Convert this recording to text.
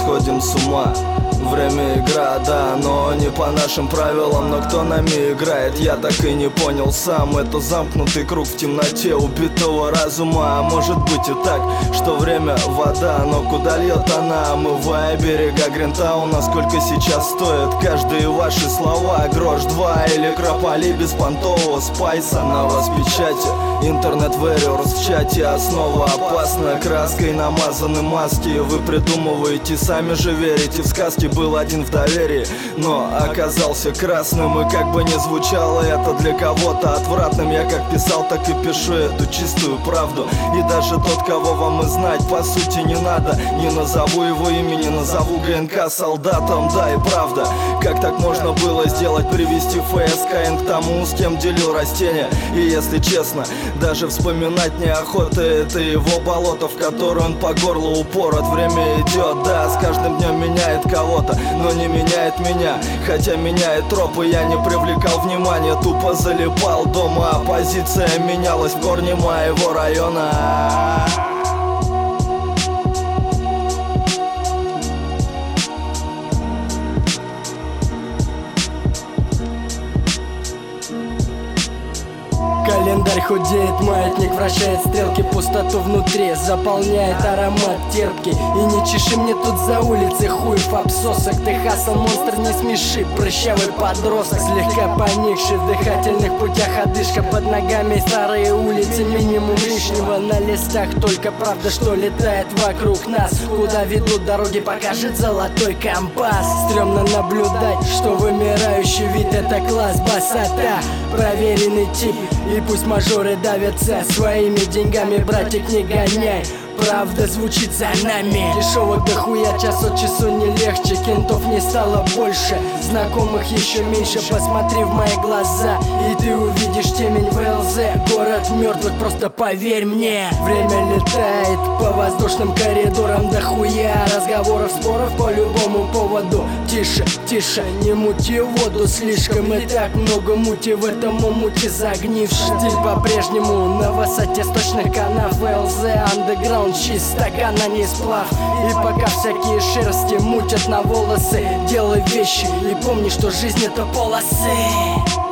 сходим с ума. Время игра, да, но не по нашим правилам. Но кто нами играет, я так и не понял сам. Это замкнутый круг в темноте убитого разума. А может быть и так, что время вода, но куда льет она, омывая берега Гринтауна. Сколько сейчас стоят каждые ваши слова? Грош два или крополи без понтового спайса. На вас печати, интернет-вэриорс в чате. Основа опасна, краской намазаны маски. Вы придумываете, сами же верите в сказки. Был один в доверии, но оказался красным. И как бы ни звучало это для кого-то отвратным, я как писал, так и пишу эту чистую правду. И даже тот, кого вам и знать по сути не надо, не назову его имени, назову ГНК солдатом. Да и правда, как так можно было сделать, привести ФСКН к тому, с кем делил растения? И если честно, даже вспоминать неохота. Это его болото, в которое он по горло упорот. Время идет, да, с каждым днем меняет кого-то, но не меняет меня. Хотя меняет тропы, я не привлекал внимания. Тупо залипал дома, оппозиция менялась в корне моего района. Календарь худеет, маятник вращает стрелки, пустоту внутри заполняет аромат терпкий. И не чеши мне тут за улицей хуев обсосок. Ты хасл, монстр, не смеши, прыщавый подросток, слегка поникший в дыхательных путях одышка. Под ногами старые улицы, минимум лишнего на листах. Только правда, что летает вокруг нас. Куда ведут дороги, покажет золотой компас. Стремно наблюдать, что вымирающий вид — это класс басота, проверенный тип. И пусть мажоры давятся своими деньгами, братик, не гоняй. Правда звучит за нами. Дешевок дохуя, час от часу не легче. Кентов не стало больше, знакомых еще меньше. Посмотри в мои глаза, и ты увидишь темень в ЛЗ. Город мертвых, просто поверь мне. Время летает по воздушным коридорам дохуя разговоров, споров по любому поводу. Тише, тише, не мути воду слишком. И так много мути в этом омуте загнивший. Стиль по-прежнему на высоте сточных канав. ЛЗ, андеграунд, чист стакан, а не сплав. И пока всякие шерсти мутят на волосы, делай вещи и помни, что жизнь — это полосы.